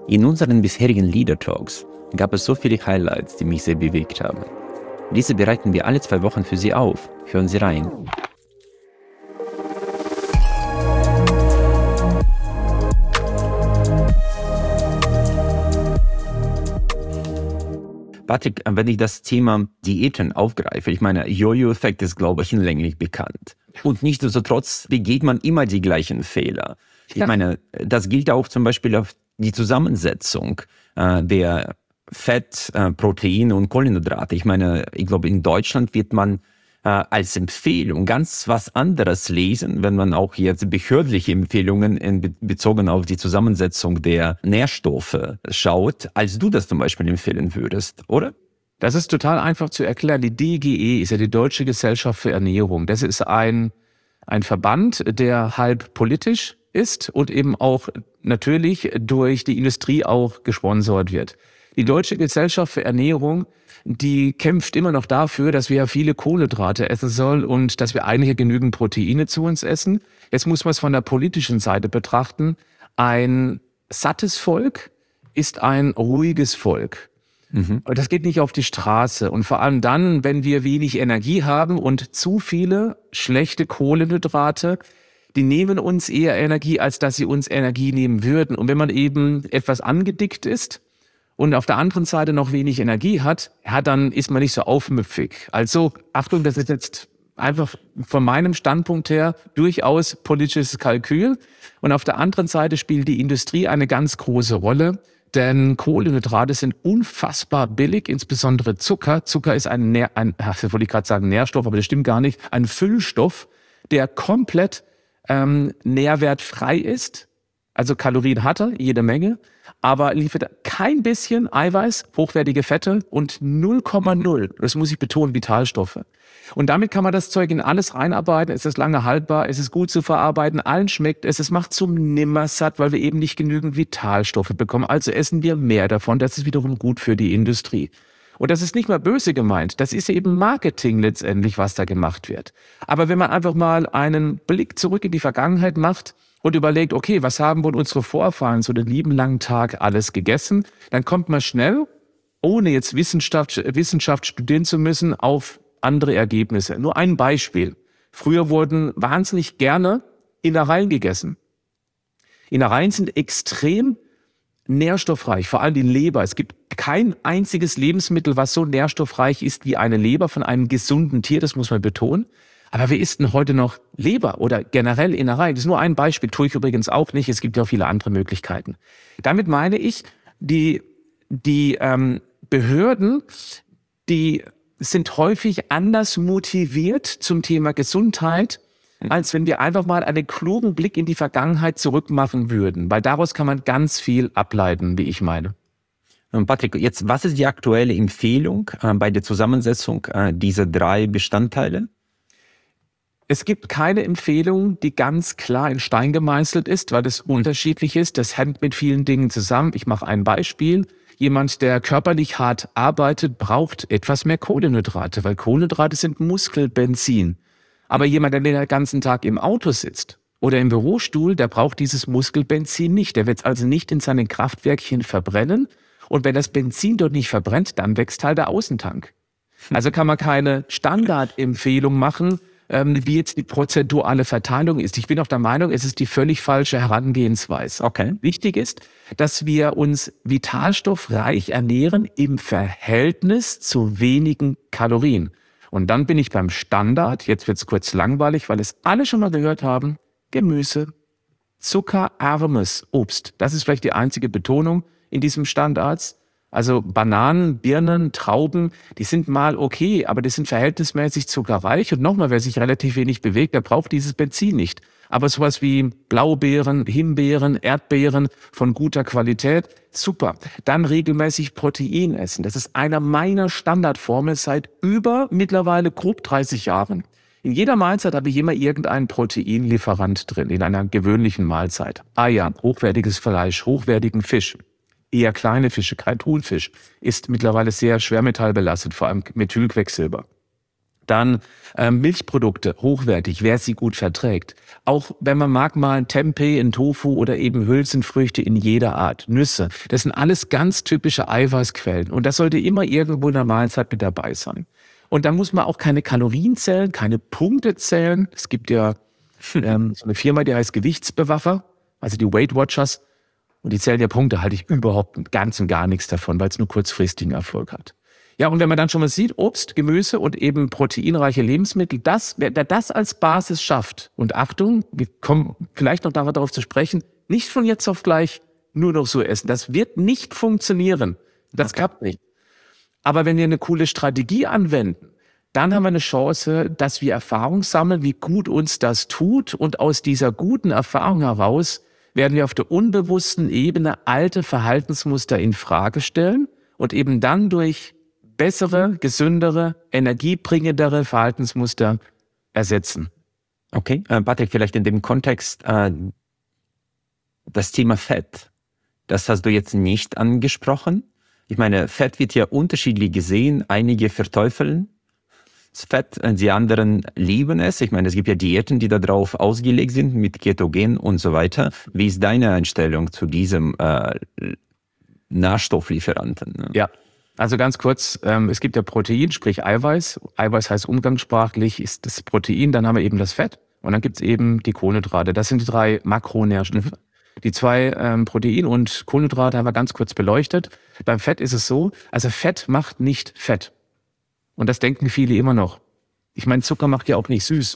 In unseren bisherigen Leader Talks gab es so viele Highlights, die mich sehr bewegt haben. Diese bereiten wir alle 2 Wochen für Sie auf. Hören Sie rein. Patrick, wenn ich das Thema Diäten aufgreife, ich meine, Jojo-Effekt ist, glaube ich, hinlänglich bekannt. Und nichtsdestotrotz begeht man immer die gleichen Fehler. Ich meine, das gilt auch zum Beispiel auf die Zusammensetzung der Fett, Proteine und Kohlenhydrate. Ich meine, ich glaube, in Deutschland wird man als Empfehlung ganz was anderes lesen, wenn man auch jetzt behördliche Empfehlungen bezogen auf die Zusammensetzung der Nährstoffe schaut, als du das zum Beispiel empfehlen würdest, oder? Das ist total einfach zu erklären. Die DGE ist ja die Deutsche Gesellschaft für Ernährung. Das ist ein Verband, der halb politisch ist und eben auch natürlich durch die Industrie auch gesponsert wird. Die Deutsche Gesellschaft für Ernährung, die kämpft immer noch dafür, dass wir ja viele Kohlenhydrate essen sollen und dass wir eigentlich genügend Proteine zu uns essen. Jetzt muss man es von der politischen Seite betrachten. Ein sattes Volk ist ein ruhiges Volk. Und das geht nicht auf die Straße. Und vor allem dann, wenn wir wenig Energie haben und zu viele schlechte Kohlenhydrate, die nehmen uns eher Energie, als dass sie uns Energie nehmen würden. Und wenn man eben etwas angedickt ist und auf der anderen Seite noch wenig Energie hat, dann ist man nicht so aufmüpfig. Also, Achtung, das ist jetzt einfach von meinem Standpunkt her durchaus politisches Kalkül. Und auf der anderen Seite spielt die Industrie eine ganz große Rolle, denn Kohlenhydrate sind unfassbar billig, insbesondere Zucker. Zucker ist wollte ich gerade sagen Nährstoff, aber das stimmt gar nicht, ein Füllstoff, der komplett nährwertfrei ist. Also Kalorien hat er, jede Menge, aber liefert kein bisschen Eiweiß, hochwertige Fette und 0,0, das muss ich betonen, Vitalstoffe. Und damit kann man das Zeug in alles reinarbeiten, es ist lange haltbar, es ist gut zu verarbeiten, allen schmeckt es, es macht zum Nimmersatt, weil wir eben nicht genügend Vitalstoffe bekommen, also essen wir mehr davon, das ist wiederum gut für die Industrie. Und das ist nicht mal böse gemeint, das ist eben Marketing letztendlich, was da gemacht wird. Aber wenn man einfach mal einen Blick zurück in die Vergangenheit macht und überlegt, okay, was haben wohl unsere Vorfahren so den lieben langen Tag alles gegessen, dann kommt man schnell, ohne jetzt Wissenschaft studieren zu müssen, auf andere Ergebnisse. Nur ein Beispiel. Früher wurden wahnsinnig gerne Innereien gegessen. Innereien sind extrem nährstoffreich, vor allem die Leber. Es gibt kein einziges Lebensmittel, was so nährstoffreich ist wie eine Leber von einem gesunden Tier, das muss man betonen. Aber wer isst denn heute noch Leber oder generell Innereien? Das ist nur ein Beispiel, tue ich übrigens auch nicht. Es gibt ja auch viele andere Möglichkeiten. Damit meine ich, die Behörden, die sind häufig anders motiviert zum Thema Gesundheit, als wenn wir einfach mal einen klugen Blick in die Vergangenheit zurückmachen würden. Weil daraus kann man ganz viel ableiten, wie ich meine. Patrick, jetzt, was ist die aktuelle Empfehlung bei der Zusammensetzung dieser 3 Bestandteile? Es gibt keine Empfehlung, die ganz klar in Stein gemeißelt ist, weil es unterschiedlich ist. Das hängt mit vielen Dingen zusammen. Ich mache ein Beispiel. Jemand, der körperlich hart arbeitet, braucht etwas mehr Kohlenhydrate, weil Kohlenhydrate sind Muskelbenzin. Aber jemand, der den ganzen Tag im Auto sitzt oder im Bürostuhl, der braucht dieses Muskelbenzin nicht. Der wird es also nicht in seinen Kraftwerkchen verbrennen. Und wenn das Benzin dort nicht verbrennt, dann wächst halt der Außentank. Also kann man keine Standardempfehlung machen, wie jetzt die prozentuale Verteilung ist. Ich bin auch der Meinung, es ist die völlig falsche Herangehensweise. Okay. Wichtig ist, dass wir uns vitalstoffreich ernähren im Verhältnis zu wenigen Kalorien. Und dann bin ich beim Standard, jetzt wird's kurz langweilig, weil es alle schon mal gehört haben, Gemüse, zuckerarmes Obst. Das ist vielleicht die einzige Betonung in diesem Standard. Also Bananen, Birnen, Trauben, die sind mal okay, aber die sind verhältnismäßig zuckerreich. Und nochmal, wer sich relativ wenig bewegt, der braucht dieses Benzin nicht. Aber sowas wie Blaubeeren, Himbeeren, Erdbeeren von guter Qualität, super. Dann regelmäßig Protein essen. Das ist einer meiner Standardformeln seit über mittlerweile grob 30 Jahren. In jeder Mahlzeit habe ich immer irgendeinen Proteinlieferant drin, in einer gewöhnlichen Mahlzeit. Eier, hochwertiges Fleisch, hochwertigen Fisch. Eher kleine Fische, kein Thunfisch, ist mittlerweile sehr schwermetallbelastet, vor allem Methylquecksilber. Dann Milchprodukte, hochwertig, wer sie gut verträgt. Auch wenn man mag, mal ein Tempeh, ein Tofu oder eben Hülsenfrüchte in jeder Art, Nüsse. Das sind alles ganz typische Eiweißquellen. Und das sollte immer irgendwo in der Mahlzeit mit dabei sein. Und dann muss man auch keine Kalorien zählen, keine Punkte zählen. Es gibt ja so eine Firma, die heißt Gewichtsbewaffer, also die Weight Watchers. Und die zählen ja Punkte, halte ich überhaupt ganz und gar nichts davon, weil es nur kurzfristigen Erfolg hat. Ja, und wenn man dann schon mal sieht, Obst, Gemüse und eben proteinreiche Lebensmittel, wer das als Basis schafft, und Achtung, wir kommen vielleicht noch darauf zu sprechen, nicht von jetzt auf gleich nur noch so essen. Das wird nicht funktionieren. Das klappt nicht. Aber wenn wir eine coole Strategie anwenden, dann haben wir eine Chance, dass wir Erfahrung sammeln, wie gut uns das tut. Und aus dieser guten Erfahrung heraus werden wir auf der unbewussten Ebene alte Verhaltensmuster in Frage stellen und eben dann durch bessere, gesündere, energiebringendere Verhaltensmuster ersetzen. Okay, Patrick, vielleicht in dem Kontext das Thema Fett, das hast du jetzt nicht angesprochen. Ich meine, Fett wird ja unterschiedlich gesehen. Einige verteufeln das Fett, die anderen lieben es. Ich meine, es gibt ja Diäten, die darauf ausgelegt sind mit Ketogen und so weiter. Wie ist deine Einstellung zu diesem Nährstofflieferanten? Ja. Also ganz kurz, es gibt ja Protein, sprich Eiweiß. Eiweiß heißt umgangssprachlich, ist das Protein, dann haben wir eben das Fett und dann gibt's eben die Kohlenhydrate. Das sind die 3 Makronährstoffe. Die 2 Protein und Kohlenhydrate haben wir ganz kurz beleuchtet. Beim Fett ist es so, also Fett macht nicht Fett. Und das denken viele immer noch. Ich meine, Zucker macht ja auch nicht süß.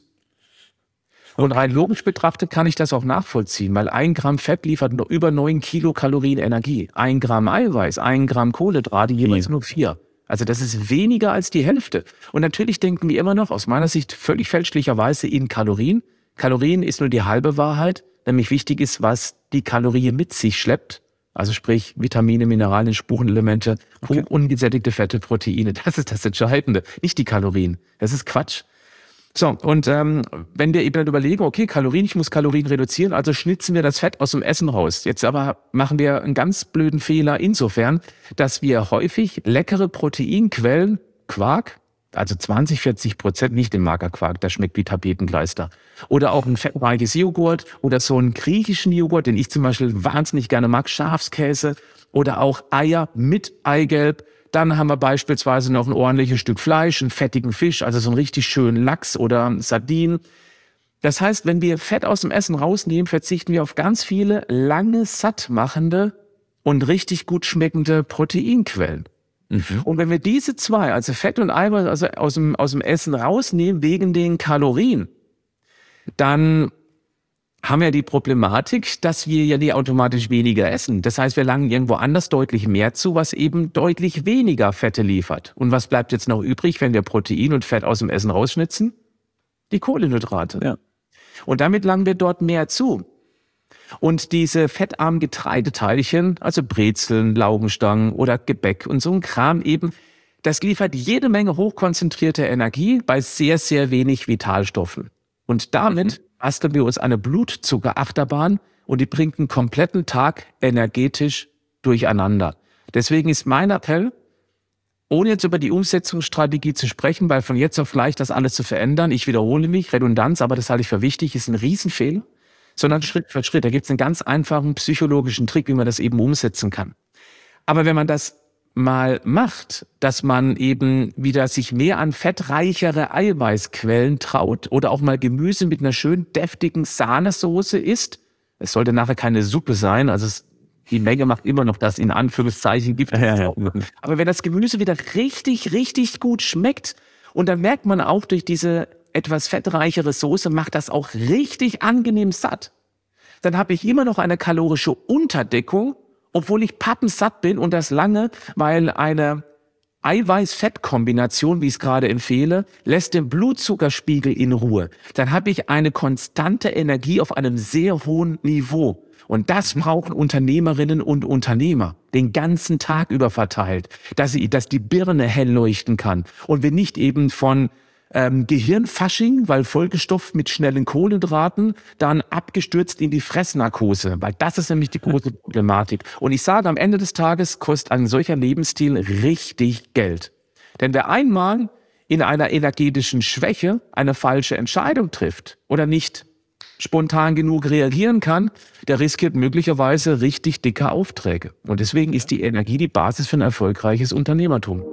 Und rein logisch betrachtet kann ich das auch nachvollziehen, weil 1 Gramm Fett liefert noch über 9 Kilokalorien Energie. 1 Gramm Eiweiß, 1 Gramm Kohlenhydrate, jeweils nur 4. Also das ist weniger als die Hälfte. Und natürlich denken wir immer noch, aus meiner Sicht völlig fälschlicherweise, in Kalorien. Kalorien ist nur die halbe Wahrheit. Nämlich wichtig ist, was die Kalorie mit sich schleppt. Also sprich Vitamine, Mineralien, Spurenelemente, ungesättigte Fette, Proteine. Das ist das Entscheidende, nicht die Kalorien. Das ist Quatsch. So, und wenn wir eben dann überlegen, okay, Kalorien, ich muss Kalorien reduzieren, also schnitzen wir das Fett aus dem Essen raus. Jetzt aber machen wir einen ganz blöden Fehler insofern, dass wir häufig leckere Proteinquellen, Quark, also 20-40%, nicht den Magerquark, der schmeckt wie Tapetenkleister. Oder auch ein fettreiches Joghurt oder so einen griechischen Joghurt, den ich zum Beispiel wahnsinnig gerne mag, Schafskäse oder auch Eier mit Eigelb. Dann haben wir beispielsweise noch ein ordentliches Stück Fleisch, einen fettigen Fisch, also so einen richtig schönen Lachs oder Sardinen. Das heißt, wenn wir Fett aus dem Essen rausnehmen, verzichten wir auf ganz viele lange sattmachende und richtig gut schmeckende Proteinquellen. Und wenn wir diese 2, also Fett und Eiweiß, also aus dem Essen rausnehmen wegen den Kalorien, dann haben wir die Problematik, dass wir ja nicht automatisch weniger essen. Das heißt, wir langen irgendwo anders deutlich mehr zu, was eben deutlich weniger Fette liefert. Und was bleibt jetzt noch übrig, wenn wir Protein und Fett aus dem Essen rausschnitzen? Die Kohlenhydrate. Ja. Und damit langen wir dort mehr zu. Und diese fettarmen Getreideteilchen, also Brezeln, Laugenstangen oder Gebäck und so ein Kram eben, das liefert jede Menge hochkonzentrierte Energie bei sehr, sehr wenig Vitalstoffen. Und damit basteln wir uns eine Blutzuckerachterbahn und die bringt einen kompletten Tag energetisch durcheinander. Deswegen ist mein Appell, ohne jetzt über die Umsetzungsstrategie zu sprechen, weil von jetzt auf gleich das alles zu verändern, ich wiederhole mich, Redundanz, aber das halte ich für wichtig, ist ein Riesenfehler, sondern Schritt für Schritt. Da gibt es einen ganz einfachen psychologischen Trick, wie man das eben umsetzen kann. Aber wenn man das mal macht, dass man eben wieder sich mehr an fettreichere Eiweißquellen traut oder auch mal Gemüse mit einer schön deftigen Sahnesoße isst, es sollte nachher keine Suppe sein, also die Menge macht immer noch das in Anführungszeichen gibt. Ja. Aber wenn das Gemüse wieder richtig, richtig gut schmeckt und dann merkt man auch durch diese etwas fettreichere Soße macht das auch richtig angenehm satt. Dann habe ich immer noch eine kalorische Unterdeckung, obwohl ich pappensatt bin und das lange, weil eine Eiweiß-Fett-Kombination, wie ich es gerade empfehle, lässt den Blutzuckerspiegel in Ruhe. Dann habe ich eine konstante Energie auf einem sehr hohen Niveau. Und das brauchen Unternehmerinnen und Unternehmer den ganzen Tag über verteilt, dass die Birne hell leuchten kann und wir nicht eben von Gehirnfasching, weil vollgestopft mit schnellen Kohlenhydraten, dann abgestürzt in die Fressnarkose, weil das ist nämlich die große Problematik. Und ich sage, am Ende des Tages kostet ein solcher Lebensstil richtig Geld. Denn wer einmal in einer energetischen Schwäche eine falsche Entscheidung trifft oder nicht spontan genug reagieren kann, der riskiert möglicherweise richtig dicke Aufträge. Und deswegen ist die Energie die Basis für ein erfolgreiches Unternehmertum.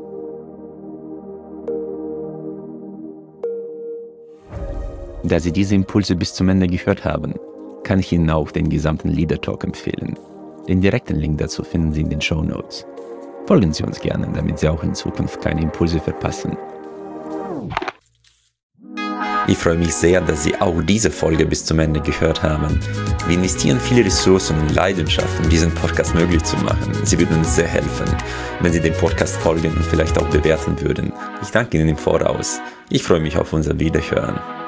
Da Sie diese Impulse bis zum Ende gehört haben, kann ich Ihnen auch den gesamten Leader Talk empfehlen. Den direkten Link dazu finden Sie in den Shownotes. Folgen Sie uns gerne, damit Sie auch in Zukunft keine Impulse verpassen. Ich freue mich sehr, dass Sie auch diese Folge bis zum Ende gehört haben. Wir investieren viele Ressourcen und Leidenschaft, um diesen Podcast möglich zu machen. Sie würden uns sehr helfen, wenn Sie dem Podcast folgen und vielleicht auch bewerten würden. Ich danke Ihnen im Voraus. Ich freue mich auf unser Wiederhören.